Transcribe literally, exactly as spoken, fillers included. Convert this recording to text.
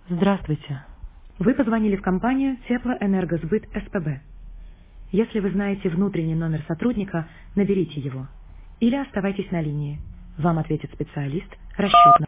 Здравствуйте. Вы позвонили в компанию Теплоэнергосбыт СПБ. Если вы знаете внутренний номер сотрудника, наберите его. Или оставайтесь на линии. Вам ответит специалист расчетного